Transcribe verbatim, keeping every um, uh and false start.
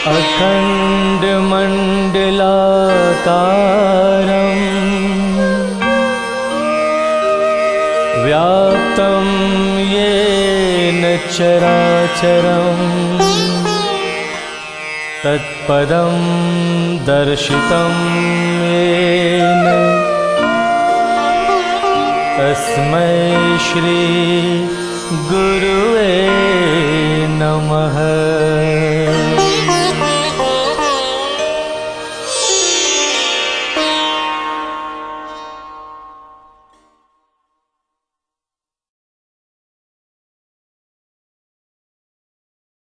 अखण्डमण्डलाकारं व्याप्तं येन चराचरं तत्पदं दर्शितं येन तस्मै श्री गुरुवे नमः।